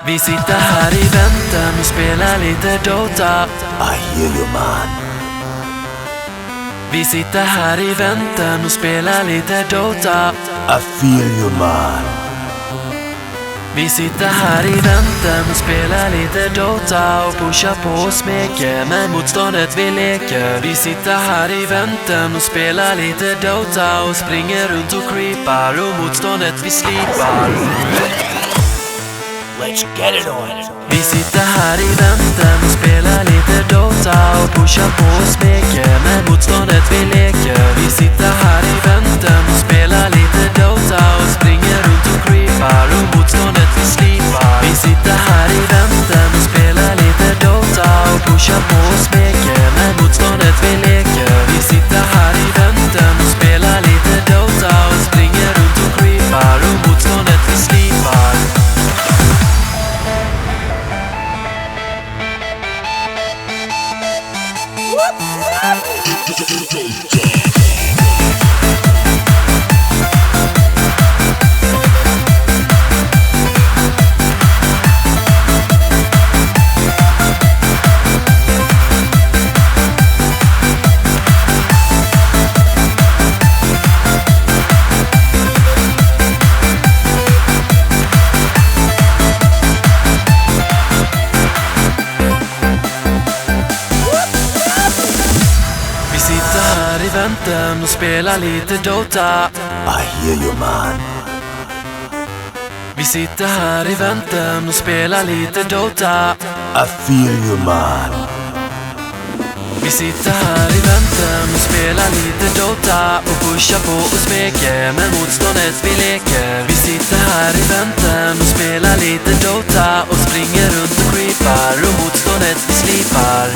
Vi sitter här i väntan och spelar lite Dota. I hear you man. Vi sitter här i väntan och spelar lite Dota. I feel you man. Vi sitter här i väntan och spelar lite Dota och pushar på och smeker med motståndet vi leker. Vi sitter här i väntan och spelar lite Dota och springer runt och creepar och motståndet vi slipar. Let's get it on. Vi sitter här i väntan och spelar lite Dota och pushar på och smeker med motståndet vi leker. Vi sitter här i väntan och spelar lite Dota och springer runt och creepar och motståndet vi slipar. Vi sitter här i väntan och spelar lite Dota och pushar på och smeker med motståndet vi leker. Vi sitter här i väntan och spelar lite Dota och springer runt och creepar och motståndet vi slipar. Vi sitter här i väntan och spelar lite Dota. I hear you man. Vi sitter här i väntan och spelar lite Dota. I feel you man. Vi sitter här i väntan och spelar lite Dota och pushar på och smeker med motståndet vi leker. Vi sitter här i väntan och spelar lite Dota och springer runt och creepar och motståndet vi slipar.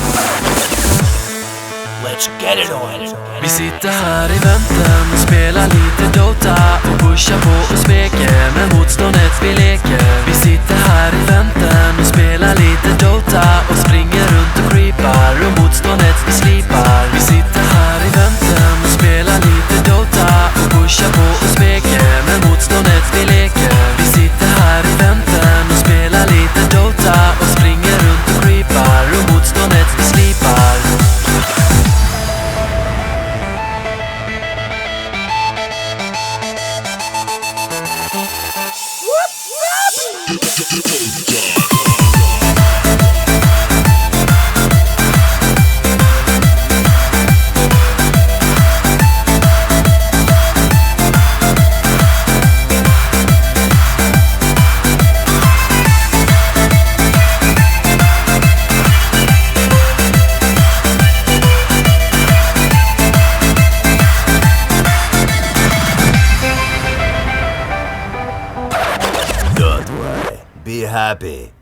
Let's get it on. Vi sitter här i väntan och spelar lite Dota och pushar på och smeker med motståndet vi leker. Vi sitter här i väntan och spelar lite Dota och springer runt och creepar och motståndet vi slipar. Vi sitter här i väntan och spelar lite Dota och pushar på och smeker med motståndet vi leker. Vi sitter här i väntan och spelar lite Dota och springer runt och creepar och motståndet vi slipar. Don't worry. Be happy.